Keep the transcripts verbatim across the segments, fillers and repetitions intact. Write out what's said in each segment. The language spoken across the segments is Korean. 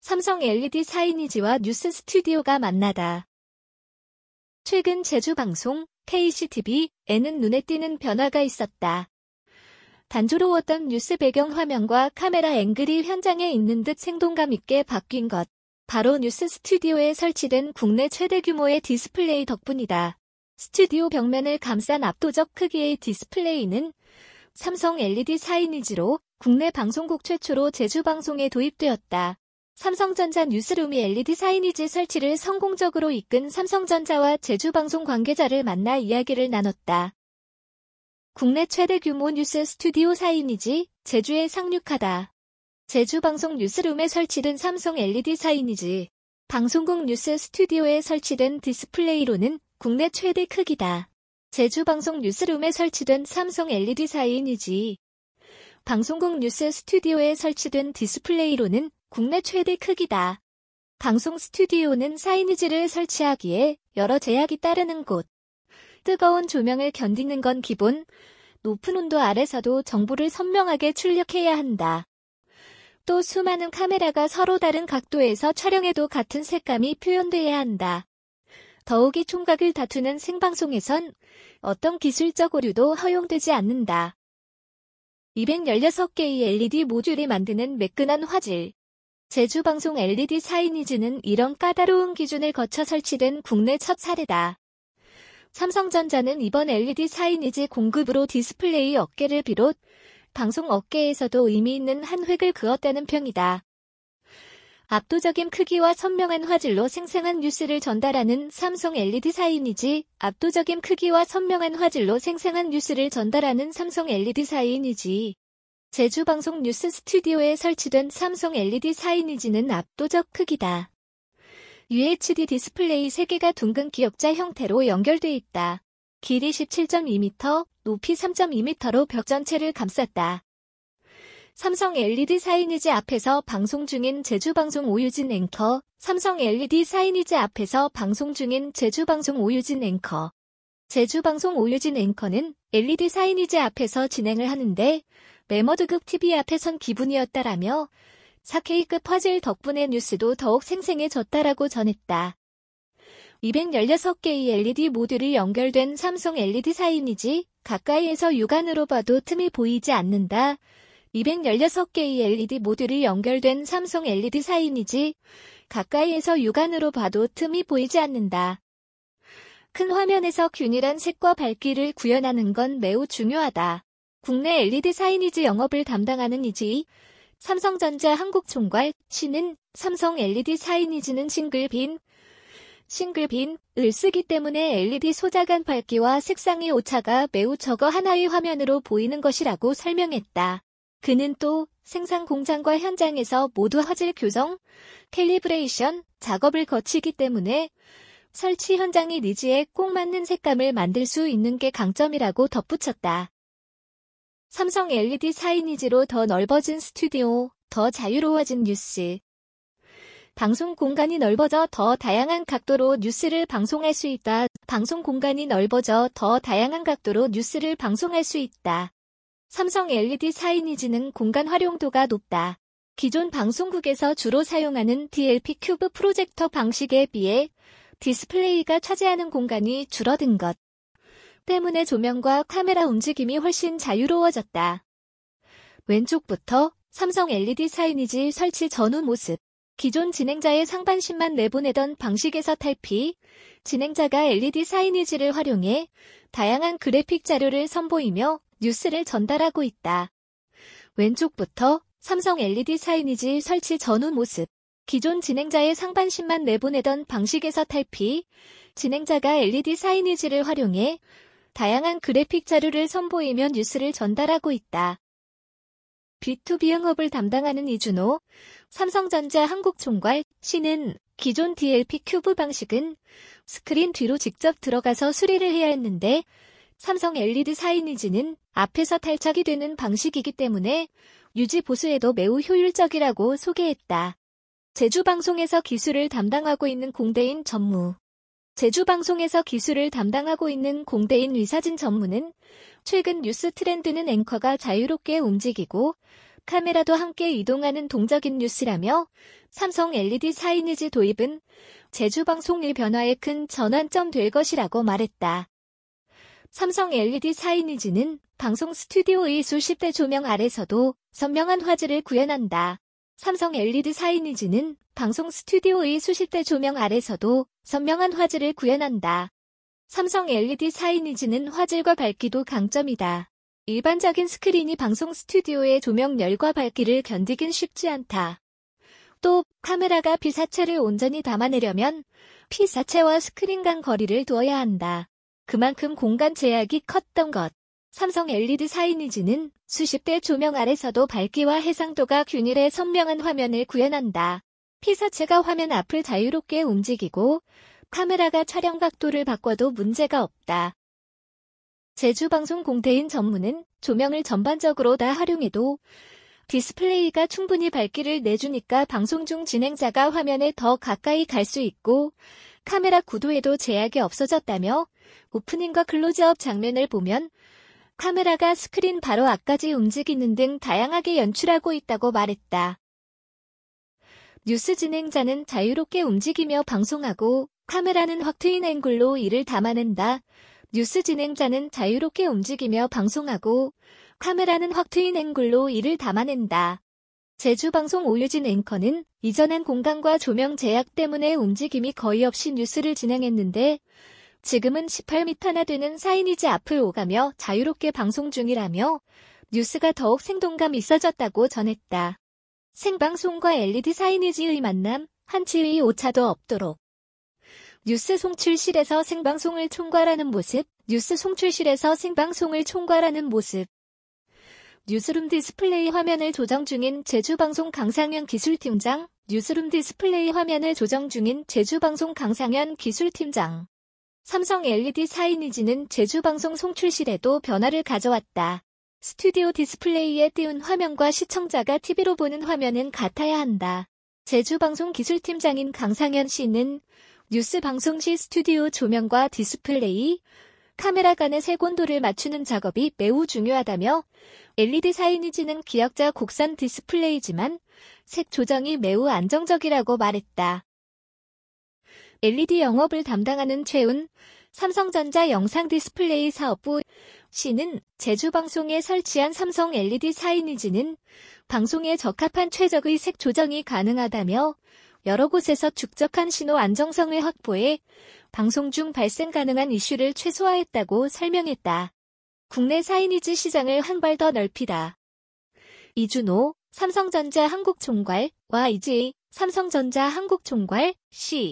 삼성 엘이디 사이니지와 뉴스 스튜디오가 만나다. 최근 제주방송, 케이씨티비에는 눈에 띄는 변화가 있었다. 단조로웠던 뉴스 배경 화면과 카메라 앵글이 현장에 있는 듯 생동감 있게 바뀐 것. 바로 뉴스 스튜디오에 설치된 국내 최대 규모의 디스플레이 덕분이다. 스튜디오 벽면을 감싼 압도적 크기의 디스플레이는 삼성 엘이디 사이니지로 국내 방송국 최초로 제주방송에 도입되었다. 삼성전자 뉴스룸이 엘이디 사이니지 설치를 성공적으로 이끈 삼성전자와 제주방송 관계자를 만나 이야기를 나눴다. 국내 최대 규모 뉴스 스튜디오 사이니지, 제주에 상륙하다. 제주방송 뉴스룸에 설치된 삼성 엘이디 사이니지. 방송국 뉴스 스튜디오에 설치된 디스플레이로는 국내 최대 크기다. 제주방송 뉴스룸에 설치된 삼성 엘이디 사이니지. 방송국 뉴스 스튜디오에 설치된 디스플레이로는 국내 최대 크기다. 방송 스튜디오는 사이니지를 설치하기에 여러 제약이 따르는 곳. 뜨거운 조명을 견디는 건 기본, 높은 온도 아래서도 정보를 선명하게 출력해야 한다. 또 수많은 카메라가 서로 다른 각도에서 촬영해도 같은 색감이 표현돼야 한다. 더욱이 총각을 다투는 생방송에선 어떤 기술적 오류도 허용되지 않는다. 이백십육 개의 엘이디 모듈이 만드는 매끈한 화질. 제주방송 엘이디 사이니지는 이런 까다로운 기준을 거쳐 설치된 국내 첫 사례다. 삼성전자는 이번 엘이디 사이니지 공급으로 디스플레이 업계를 비롯 방송 업계에서도 의미 있는 한 획을 그었다는 평이다. 압도적인 크기와 선명한 화질로 생생한 뉴스를 전달하는 삼성 엘이디 사이니지, 압도적인 크기와 선명한 화질로 생생한 뉴스를 전달하는 삼성 엘이디 사이니지. 제주방송 뉴스 스튜디오에 설치된 삼성 엘이디 사이니지는 압도적 크기다. 유에이치디 디스플레이 세 개가 둥근 기역자 형태로 연결돼 있다. 길이 십칠 점 이 미터, 높이 삼 점 이 미터로 벽 전체를 감쌌다. 삼성 엘이디 사이니지 앞에서 방송 중인 제주방송 오유진 앵커, 삼성 엘이디 사이니지 앞에서 방송 중인 제주방송 오유진 앵커. 제주방송 오유진 앵커는 엘이디 사이니지 앞에서 진행을 하는데 매머드급 티비 앞에선 기분이었다라며 사케이급 화질 덕분에 뉴스도 더욱 생생해졌다라고 전했다. 이백십육 개의 엘이디 모듈이 연결된 삼성 엘이디 사이니지, 가까이에서 육안으로 봐도 틈이 보이지 않는다. 이백십육 개의 엘이디 모듈이 연결된 삼성 엘이디 사이니지, 가까이에서 육안으로 봐도 틈이 보이지 않는다. 큰 화면에서 균일한 색과 밝기를 구현하는 건 매우 중요하다. 국내 엘이디 사이니지 영업을 담당하는 이지, 삼성전자 한국총괄, 씨는 삼성 엘이디 사이니지는 싱글빈, 싱글빈을 쓰기 때문에 엘이디 소자간 밝기와 색상의 오차가 매우 적어 하나의 화면으로 보이는 것이라고 설명했다. 그는 또 생산 공장과 현장에서 모두 화질 교정, 캘리브레이션 작업을 거치기 때문에 설치 현장의 니즈에 꼭 맞는 색감을 만들 수 있는 게 강점이라고 덧붙였다. 삼성 엘이디 사이니지로 더 넓어진 스튜디오, 더 자유로워진 뉴스. 방송 공간이 넓어져 더 다양한 각도로 뉴스를 방송할 수 있다. 방송 공간이 넓어져 더 다양한 각도로 뉴스를 방송할 수 있다. 삼성 엘이디 사이니지는 공간 활용도가 높다. 기존 방송국에서 주로 사용하는 디엘피 큐브 프로젝터 방식에 비해 디스플레이가 차지하는 공간이 줄어든 것 때문에 조명과 카메라 움직임이 훨씬 자유로워졌다. 왼쪽부터 삼성 엘이디 사이니지 설치 전후 모습. 기존 진행자의 상반신만 내보내던 방식에서 탈피, 진행자가 엘이디 사이니지를 활용해 다양한 그래픽 자료를 선보이며 뉴스를 전달하고 있다. 왼쪽부터 삼성 엘이디 사이니지 설치 전후 모습. 기존 진행자의 상반신만 내보내던 방식에서 탈피, 진행자가 엘이디 사이니지를 활용해 다양한 그래픽 자료를 선보이며 뉴스를 전달하고 있다. 비투비 영업을 담당하는 이준호, 삼성전자 한국총괄, 씨는 기존 디엘피 큐브 방식은 스크린 뒤로 직접 들어가서 수리를 해야 했는데 삼성 엘이디 사이니지는 앞에서 탈착이 되는 방식이기 때문에 유지 보수에도 매우 효율적이라고 소개했다. 제주방송에서 기술을 담당하고 있는 공대인 전무. 제주방송에서 기술을 담당하고 있는 공대인 위사진 전무는 최근 뉴스 트렌드는 앵커가 자유롭게 움직이고 카메라도 함께 이동하는 동적인 뉴스라며 삼성 엘이디 사이니지 도입은 제주방송의 변화에 큰 전환점 될 것이라고 말했다. 삼성 엘이디 사이니지는 방송 스튜디오의 수십 대 조명 아래서도 선명한 화질을 구현한다. 삼성 엘이디 사이니지는 방송 스튜디오의 수십 대 조명 아래서도 선명한 화질을 구현한다. 삼성 엘이디 사이니지는 화질과 밝기도 강점이다. 일반적인 스크린이 방송 스튜디오의 조명열과 밝기를 견디긴 쉽지 않다. 또 카메라가 피사체를 온전히 담아내려면 피사체와 스크린 간 거리를 두어야 한다. 그만큼 공간 제약이 컸던 것. 삼성 엘이디 사이니지는 수십 대 조명 아래서도 밝기와 해상도가 균일해 선명한 화면을 구현한다. 피사체가 화면 앞을 자유롭게 움직이고 카메라가 촬영 각도를 바꿔도 문제가 없다. 제주방송 공태인 전문은 조명을 전반적으로 다 활용해도 디스플레이가 충분히 밝기를 내주니까 방송 중 진행자가 화면에 더 가까이 갈 수 있고 카메라 구도에도 제약이 없어졌다며 오프닝과 클로즈업 장면을 보면 카메라가 스크린 바로 앞까지 움직이는 등 다양하게 연출하고 있다고 말했다. 뉴스 진행자는 자유롭게 움직이며 방송하고 카메라는 확 트인 앵글로 이를 담아낸다. 뉴스 진행자는 자유롭게 움직이며 방송하고 카메라는 확 트인 앵글로 이를 담아낸다. 제주방송 오유진 앵커는 이전엔 공간과 조명 제약 때문에 움직임이 거의 없이 뉴스를 진행했는데 지금은 십팔 미터나 되는 사이니지 앞을 오가며 자유롭게 방송 중이라며 뉴스가 더욱 생동감 있어졌다고 전했다. 생방송과 엘이디 사이니지의 만남, 한치의 오차도 없도록. 뉴스 송출실에서 생방송을 총괄하는 모습, 뉴스 송출실에서 생방송을 총괄하는 모습. 뉴스룸 디스플레이 화면을 조정 중인 제주방송 강상현 기술팀장, 뉴스룸 디스플레이 화면을 조정 중인 제주방송 강상현 기술팀장. 삼성 엘이디 사이니지는 제주방송 송출실에도 변화를 가져왔다. 스튜디오 디스플레이에 띄운 화면과 시청자가 티비로 보는 화면은 같아야 한다. 제주방송 기술팀장인 강상현 씨는 뉴스 방송 시 스튜디오 조명과 디스플레이, 카메라 간의 색온도를 맞추는 작업이 매우 중요하다며 엘이디 사이니지는 기역자 곡선 디스플레이지만 색 조정이 매우 안정적이라고 말했다. 엘이디 영업을 담당하는 최운 삼성전자 영상 디스플레이 사업부 씨는 제주방송에 설치한 삼성 엘이디 사이니지는 방송에 적합한 최적의 색 조정이 가능하다며 여러 곳에서 축적한 신호 안정성을 확보해 방송 중 발생 가능한 이슈를 최소화했다고 설명했다. 국내 사이니지 시장을 한 발 더 넓히다. 이준호, 삼성전자 한국총괄, 와이지, 삼성전자 한국총괄, C.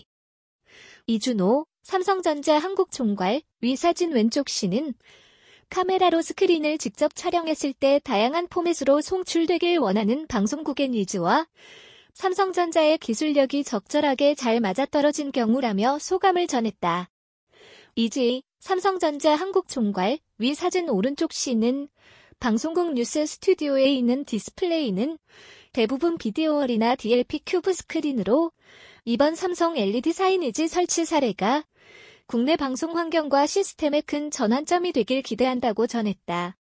이준호, 삼성전자 한국총괄, 위 사진 왼쪽 C는 카메라로 스크린을 직접 촬영했을 때 다양한 포맷으로 송출되길 원하는 방송국의 니즈와 삼성전자의 기술력이 적절하게 잘 맞아떨어진 경우라며 소감을 전했다. 이지, 삼성전자 한국총괄, 위 사진 오른쪽 C는 방송국 뉴스 스튜디오에 있는 디스플레이는 대부분 비디오월이나 디엘피 큐브 스크린으로 이번 삼성 엘이디 사이니지 설치 사례가 국내 방송 환경과 시스템에 큰 전환점이 되길 기대한다고 전했다.